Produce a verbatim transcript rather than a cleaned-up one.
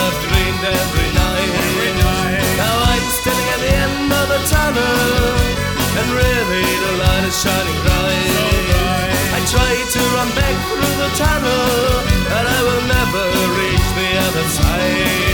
I've dreamed every night. Every night. Now I'm standing at the end of the tunnel, and really the light is shining bright. So bright. I try to run back through the tunnel, but I will never reach the other side.